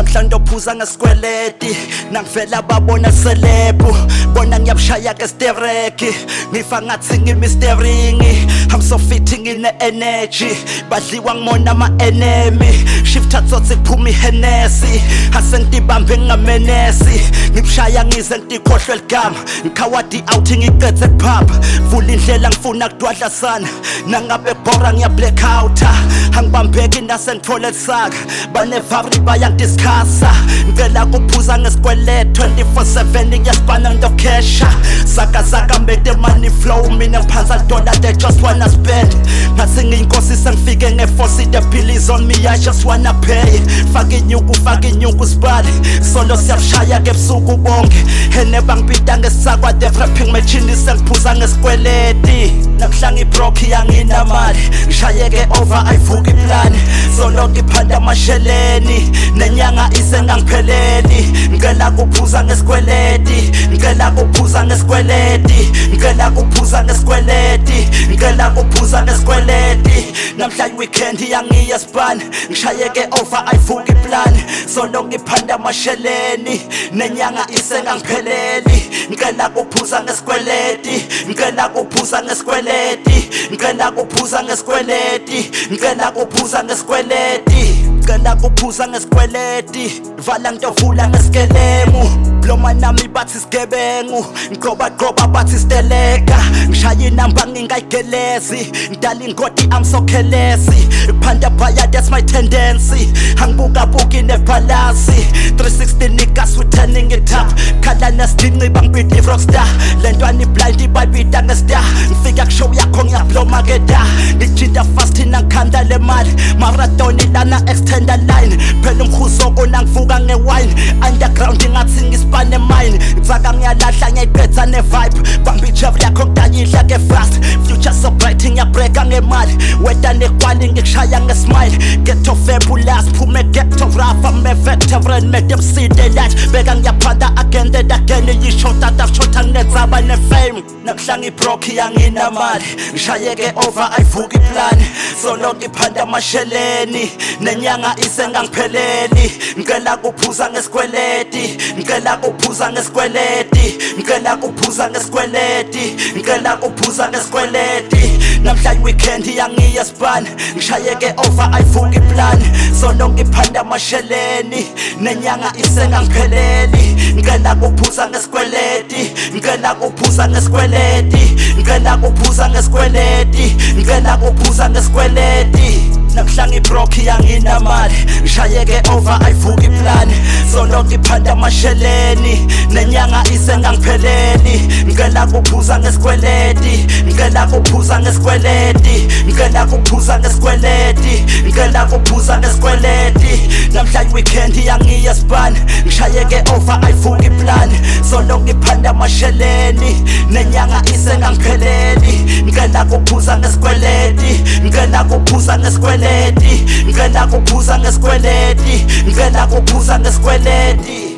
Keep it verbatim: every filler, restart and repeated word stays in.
namhlanje ophuza ngesikweleti nangivela babona selebu bona ngiyabshaya ke stereki ngifa ngathi ngimisteringi I'm so fitting in the energy badliwa ngimona ama enemy shift atsotsi kuphuma ihenesi asengibambe ngamenesi ngibshaya ngize ngikhohlwe ligama ngikhawadi out ngiqethe pub vula indlela ngifuna kudwadla sana nangabe bora ngiya black out angibambeki nasengithole lisaka banevabri bayangidiscussa ngicela kuphuza ngesikweletu twenty-four seven ngiyasibana ngidokesha saka saka make the money flow mina ngiphansi dollar they just wanna spend ngathi ngiyinkosi sengifike ngeforce the bill is on me I just wanna pay fake inyuku fake inyuku sibali solo siyabshaya ke busuku bonke hene bangibida ngesakwa the rapping machine sengiphuza ngesikweleti nakuhlanga ibroke yanginamali ngishayeke over ayivuka iplan solo ngiphanda amasheleni nenyanga isengangipheleli ngicela kuphuza ngesikweleti ngicela kuphuza ngesikweleti ngicela kuphuza ngesikweleti ngicela kuphuza ngesikweleti namhlanje weekend yangiya span ngishayeke over ayivuka iplan solo ngiphanda amasheleni nenyanga isengangipheleli ngicela kuphuza ngesikweleti ngicela kuphuza ngesikweleti ngicela kuphuza ngesikweleti ngicela kuphuza ngesikweleti ngicela kuphuza ngesikweleti vala ngitavula ngeskelemu bloma nami bathi sigebengu ngiqoba qoba bathi steleka ngishaya inamba ngingayigelezi ngidala ingodi I'm so careless kuphanda bhaya that's my tendency angibuka buki nepalasi three sixty niggas we turning it up khala nesidinci bangibidi rockstar lentwana blind bayibida ngestar ngifika kushow yakho ngiyabloma ke da ngijinda fast nangikhanda le mali marathon lana extender line phela ngikhuzo nangivuka ngewine underground ngathi ngisipane mine ngitsaka ngiyalahla ngiyiphetha ne vibe bambi chef yakho ngidayihla ke fast future so bright ngiyabreaka ngemali weta nekwali ngikushaya ngesmile get to fabulous phume get to rough I'm a veteran make them see the light beka ngiyaphanda again that again yisho that I've shot netsaba ne fame nakuhlanga ibroke yanginamali ngishayeke over ayivuka iplan solo ngiphanda amasheleni nenyanga isengangipheleli ngicela kuphuza ngesikweleti ngicela kuphuza ngesikweleti ngicela kuphuza ngesikweleti ngicela kuphuza ngesikweleti namhlanje weekend yangiya span ngishayeke over ayivuka iplan solo ngiphanda amasheleni nenyanga isengangipheleli ngicela kuphuza ngesikweleti ngicela kuphuza ngesikweleti ngicela kuphuza ngesikweleti ngicela kuphuza ngesikweleti nakuhlanga ibroke yanginamali ngishayeke over ayivuka iplan solo ngiphanda amasheleni nenyanga isengangipheleli ngicela kuphuza ngesikweleti ngicela kuphuza ngesikweleti ngicela kuphuza ngesikweleti ngicela kuphuza ngesikweleti namhlanje weekend yangiya span ngishayeke over ayivuka iplan solo ngiphanda amasheleni nenyanga isengangipheleli ngicela kuphuza ngesikweleti ngicela kuphuza ngesikweleti ngicela kuphuza ngesikweleti ngicela kuphuza ngesikweleti